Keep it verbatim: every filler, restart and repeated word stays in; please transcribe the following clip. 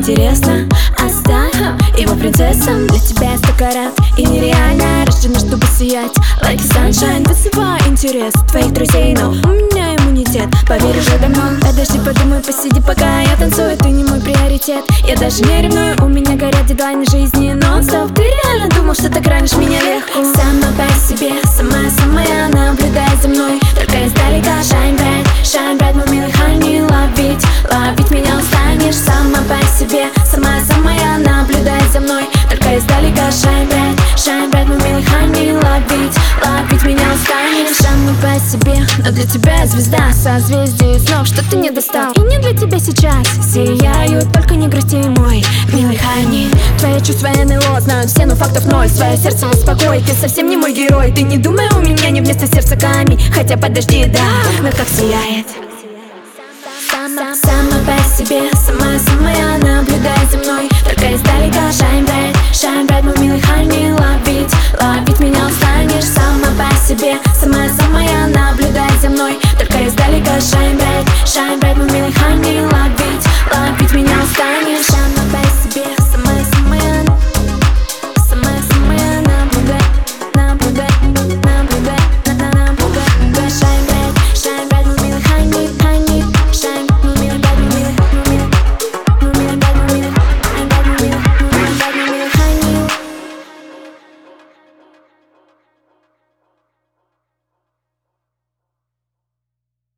интересно. Оставь его принцессам. Для тебя сто карат и нереально рождена, чтобы сиять like sunshine. Вызывай интерес твоих друзей, но у меня иммунитет, поверь, уже давно. Подожди, подумай, посиди, пока я танцую. Ты не мой приоритет, я даже не ревную. У меня горят дедлайны жизни нон-стоп. Ты реально думал, что так ранишь меня легко? Сама по себе, самая-самая, наблюдай за мной только издалека. Shine bright, shine bright, мой милый honey. Ловить, ловить меня устанешь. Сама по себе, самая-самая, наблюдай за мной только издалека. Shine bright, shine bright, мой милый honey. Ловить, ловить меня устанешь. Сама по себе, но для тебя я звезда, созвездие снов, что ты не достал. И не для тебя сейчас сияют, только не грусти, мой милый honey. Твои чувства НЛО знают все, но фактов ноль. Свое сердце успокой, ты совсем не мой герой. Ты не думай, у меня не вместо сердца камень. Хотя подожди, да, но как сияет. Сама, сама по себе, самая-самая, наблюдай за мной только издалека. Shine bright, shine bright, мой милый honey. Ловить, ловить меня устанешь. Сама по себе, самая-самая, наблюдай за мной только издалека. Shine bright, shine bright, мой милый honey.